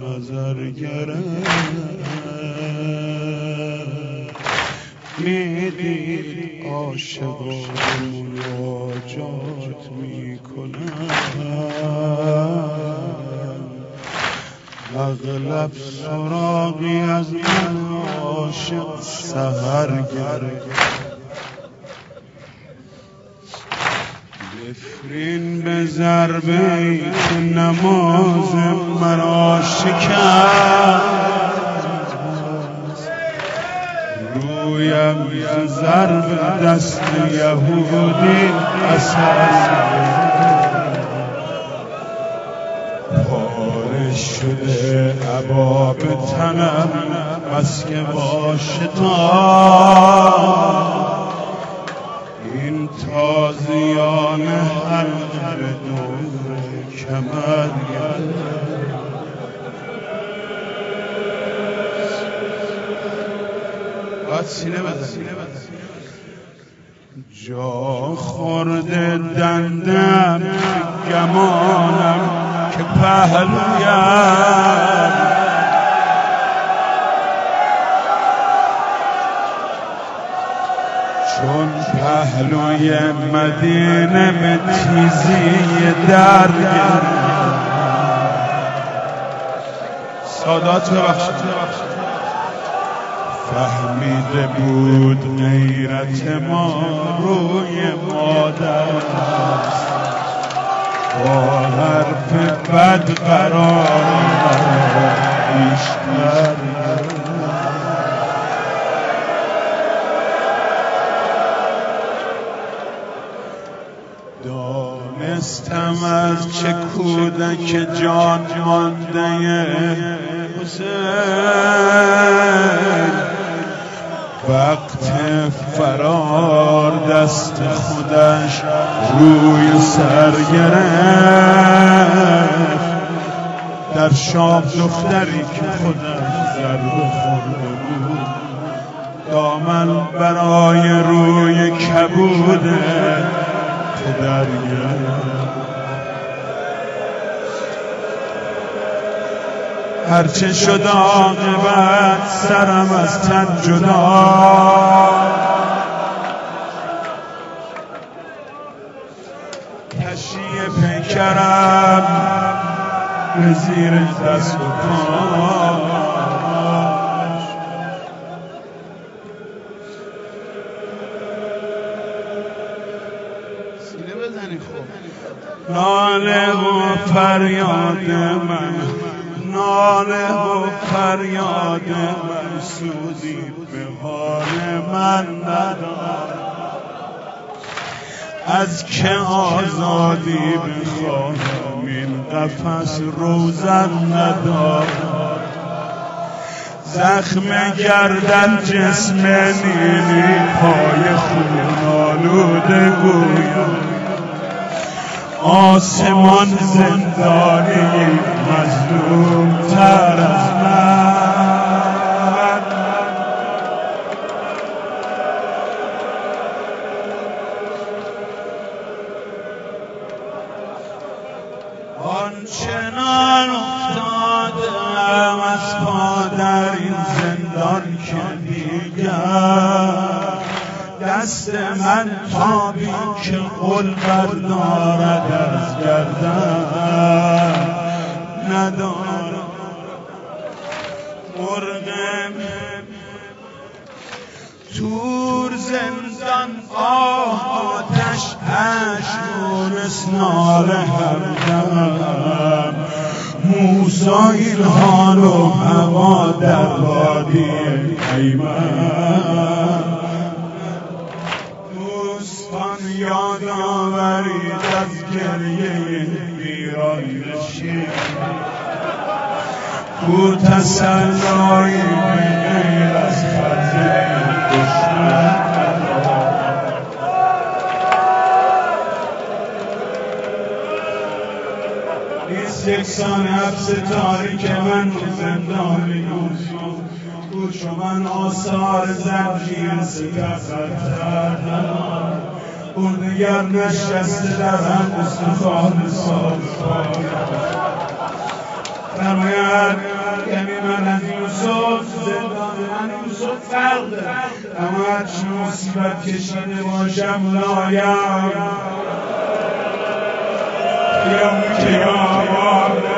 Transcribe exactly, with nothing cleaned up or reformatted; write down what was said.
نظر گرفت میدید عاشقان مناجات میکنند اغلب سراغی از من عاشق سحر گرفت بفرین به ضربه که نماز مرا شکست رویم ضرب دست یهودی اثر پاره شده عبا به تنم بس که با شتاب این تازیان حلقه به دور کمر باید سینه بزنی جا خورده دندم گمانم که پهلویم چون پهلوی مدینه به تیزی در گرفت سادات ببخشید فهمیده بود غیرت ما روی مادر است با حرف بد قرار بیشتر دانستم از چه کودک جان مانده حسین وقت فرار دست خودش روی سر گرفت در شام دختری که خودش ضربه خورده بود دامن برای روی کبود پدر گرفت هرچه شد عاقبت سرم از تن جدا کشی پیکرم به زیر دست و پاش سینه بزنی خوب ناله و فریاد من ناله و فریاد من سودی به حال من ندارد از که آزادی بخواهم این قفس روزن ندارد زخم گردن جسم نیلی پای خون آلوده گویم آسمان زندانی مظلوم تر از من آنچنان افتادم از پا در این زندان که دیگر دست من تابی که قل بردارد از گردن ندارد مرغم تور زندان آتش اشمونس ناله همدم موسی این حال و هوا در وادی ایمن یاد آورید از گریه ویران نشین کو تسلایی به غیر از خزه دشمن نیست یکسان حبس تاریک من و زندان یوسف کو چو من آثار زنجیر ستفر ندارد اون دیگر نشسته در هم استخوان سابقا فرماید کمی من از یوسف زندان من یوسف فرق داره، اما هرچی مصیبت کشیده باشم لایم یا که یا